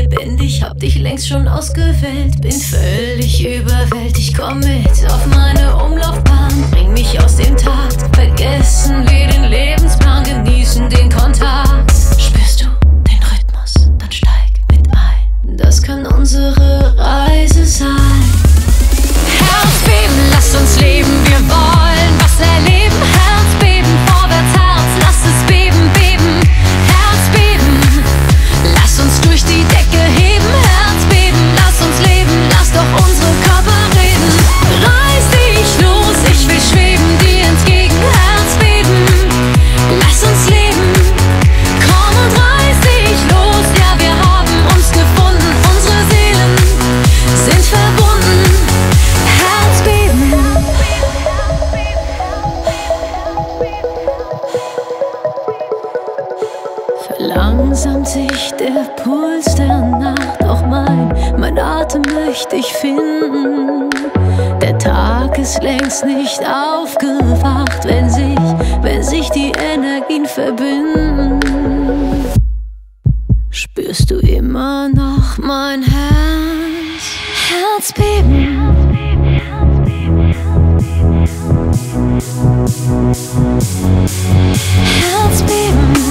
lebendig, hab dich längst schon ausgewählt. Bin völlig überwältigt, komm mit auf meine Umlaufbahn. Bring mich aus dem Takt, vergessen wir den Lebensplan, genießen den Kontakt. Spürst du den Rhythmus, dann steig mit ein. Das kann unsere Reise sein. Herzbeben, lass uns leben, wir wollen was erleben. Herzbeben, vorwärts Herz, lass es beben, beben. Herzbeben, lass uns durch die Decke heben. Herzbeben, lass uns leben, lass doch unsere Körper reden. Reiß dich los, ich will schweben dir entgegen. Herzbeben, lass uns leben. Komm und reiß dich los, ja wir haben uns gefunden. Unsere Seelen sind verbunden. Herzbeben. Verlangsamt sich der Puls der Nacht, doch mein Atem möchte ich finden. Der Tag ist längst nicht aufgewacht, wenn sich die Energien verbinden. Spürst du immer noch mein Herz? Herzbeben. Herzbeben.